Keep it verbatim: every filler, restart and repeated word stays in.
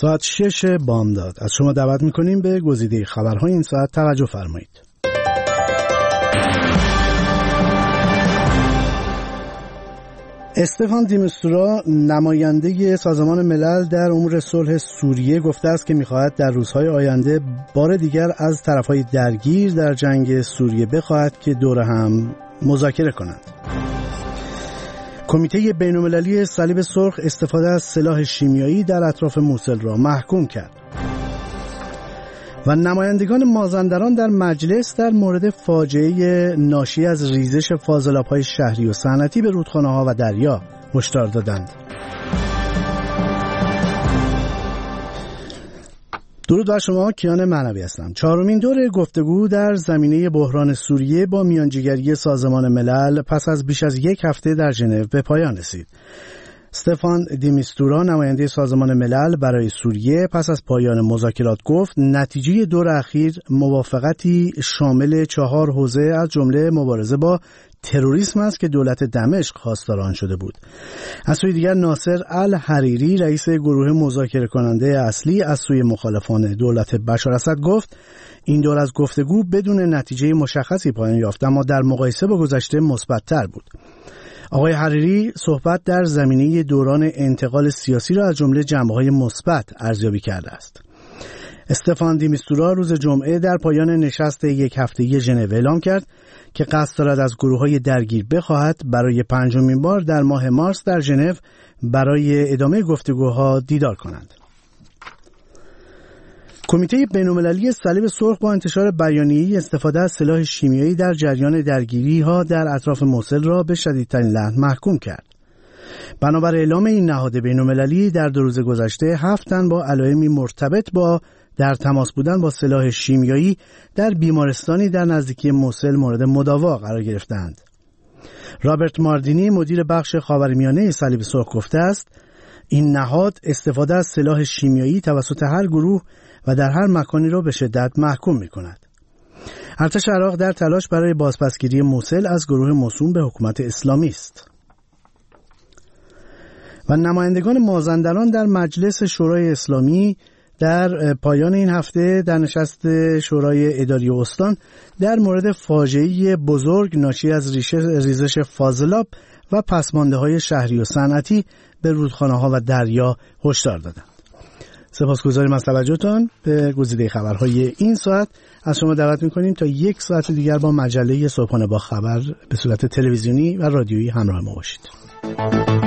ساعت شش بامداد. از شما دعوت میکنیم به گزیده خبرهای این ساعت توجه فرمایید. استفان دی میستورا نماینده سازمان ملل در امور صلح سوریه گفته است که می‌خواهد در روزهای آینده بار دیگر از طرف‌های درگیر در جنگ سوریه بخواهد که دور هم مذاکره کنند. کمیته بین‌المللی صلیب سرخ استفاده از سلاح شیمیایی در اطراف موصل را محکوم کرد. و نمایندگان مازندران در مجلس در مورد فاجعه ناشی از ریزش فاضلاب‌های شهری و صنعتی به رودخانه‌ها و دریا هشدار دادند. درود بر شما، کیان معنوی هستم. چهارمین دور گفتگو در زمینه بحران سوریه با میانجیگری سازمان ملل پس از بیش از یک هفته در ژنو به پایان رسید. استفان دی میستورا نماینده سازمان ملل برای سوریه پس از پایان مذاکرات گفت نتیجه دور اخیر موافقتی شامل چهار حوزه از جمله مبارزه با تروریسم است که دولت دمشق خواستار آن شده بود. از سوی دیگر ناصر الحریری رئیس گروه مذاکره کننده اصلی از سوی مخالفان دولت بشار اسد گفت این دور از گفتگو بدون نتیجه مشخصی پایان یافت اما در مقایسه با گذشته مثبت‌تر بود. آقای حریری صحبت در زمینه دوران انتقال سیاسی را از جمله جنبه‌های مثبت ارزیابی کرده است. استفان دی میستورا روز جمعه در پایان نشست یک هفته‌ای ژنو اعلام کرد که قصد دارد از گروه‌های درگیر بخواهد برای پنجمین بار در ماه مارس در ژنو برای ادامه گفتگوها دیدار کنند. کمیته بین‌المللی صلیب سرخ با انتشار بیانیه‌ای استفاده از سلاح شیمیایی در جریان درگیری‌ها در اطراف موصل را به شدیدترین لعن محکوم کرد. بنابر اعلام این نهاد بین‌المللی در دو روز گذشته هفت تن با علائمی مرتبط با در تماس بودن با سلاح شیمیایی در بیمارستانی در نزدیکی موصل مورد مداوا قرار گرفتند. رابرت ماردینی مدیر بخش خاورمیانه صلیب سرخ گفته است این نهاد استفاده از سلاح شیمیایی توسط هر گروه و در هر مکانی را به شدت محکوم می‌کند. ارتش عراق در تلاش برای بازپسگیری موصل از گروه موسوم به حکومت اسلامی است. و نمایندگان مازندران در مجلس شورای اسلامی در پایان این هفته در نشست شورای اداری استان در مورد فاجعه بزرگ ناشی از ریزش فاضلاب و پسمانده‌های شهری و صنعتی به رودخانه‌ها و دریا هشدار دادند. سپاسگزاریم از توجهتان به گزیده خبرهای این ساعت. از شما دعوت می‌کنیم تا یک ساعت دیگر با مجله صبحانه با خبر به صورت تلویزیونی و رادیویی همراه ما باشید.